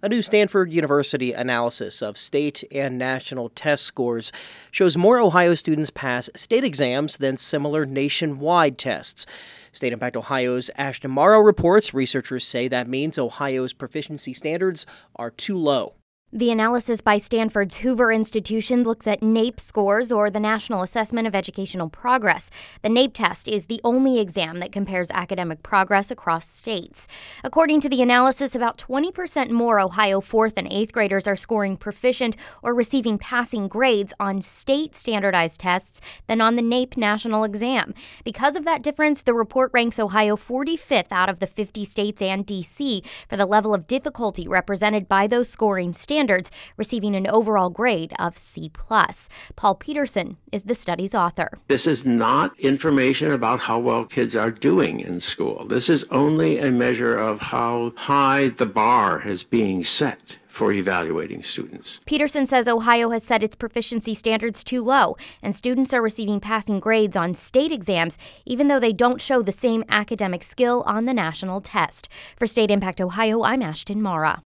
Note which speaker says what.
Speaker 1: A new Stanford University analysis of state and national test scores shows more Ohio students pass state exams than similar nationwide tests. State Impact Ohio's Ashton Morrow reports researchers say that means Ohio's proficiency standards are too low.
Speaker 2: The analysis by Stanford's Hoover Institution looks at NAEP scores, or the National Assessment of Educational Progress. The NAEP test is the only exam that compares academic progress across states. According to the analysis, about 20% more Ohio 4th and 8th graders are scoring proficient or receiving passing grades on state standardized tests than on the NAEP national exam. Because of that difference, the report ranks Ohio 45th out of the 50 states and D.C. for the level of difficulty represented by those scoring standards, receiving an overall grade of C+. Paul Peterson is the study's author.
Speaker 3: This is not information about how well kids are doing in school. This is only a measure of how high the bar is being set for evaluating students.
Speaker 2: Peterson says Ohio has set its proficiency standards too low, and students are receiving passing grades on state exams, even though they don't show the same academic skill on the national test. For State Impact Ohio, I'm Ashton Mara.